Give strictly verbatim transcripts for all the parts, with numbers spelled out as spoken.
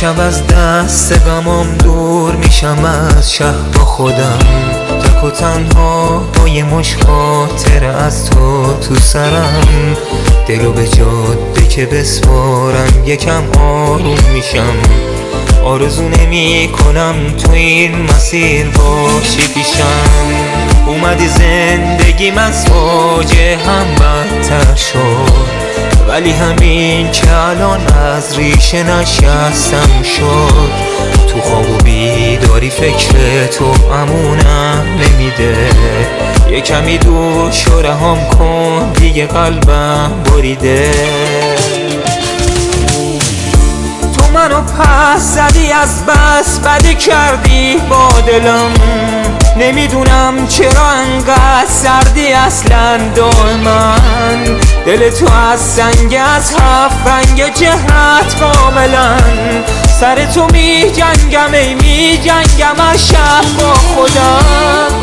شب از دست غمام دور میشم از شهر با خودم، تک و تنها با یه مش خاطره از تو تو سرم. دلو به جاده که بسپارم یکم آروم میشم، آرزو نمی کنم تو این مسیر باشی پیشم. اومدی زندگیم از فاجعه هم بدتر شد، ولی همین که الان از ریشه نشستم شد. تو خواب و بیداری فکر تو امونم نمیده، یه کمی دور شو رهام کن دیگه قلبم بریده. تو منو پس زدی از بس بدی کردی با دلم، نمیدونم چرا انقدر سردی اصلا دائما. دل تو از سنگ از هفت رنگ چهرت کاملا، سر تو می جنگم ای می جنگم از شب با خودم.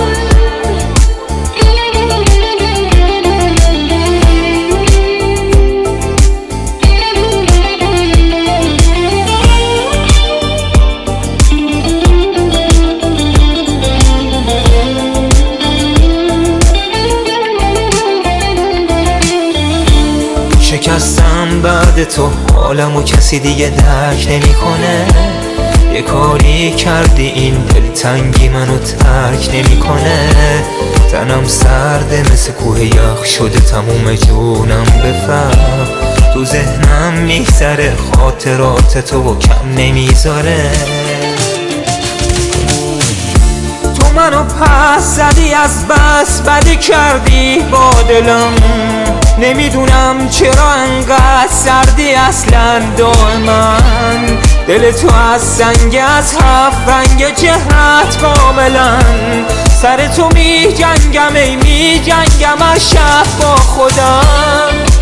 شکستم بعد تو حالمو کسی دیگه درک نمیکنه، یه کاری کردی این دلتنگی منو ترک نمیکنه. تنم سرده مثل کوه یخ شده تموم جونم بفر، تو ذهنم میگذره خاطرات تو و کم نمیذاره. تو منو پس زدی از بس بدی کردی با دلم، نمیدونم چرا انقدر سردی اصلا دائما. دل تو از سنگ از هفت رنگ چهرت کاملا، سر تو می جنگم ای می جنگم از شب با خودم.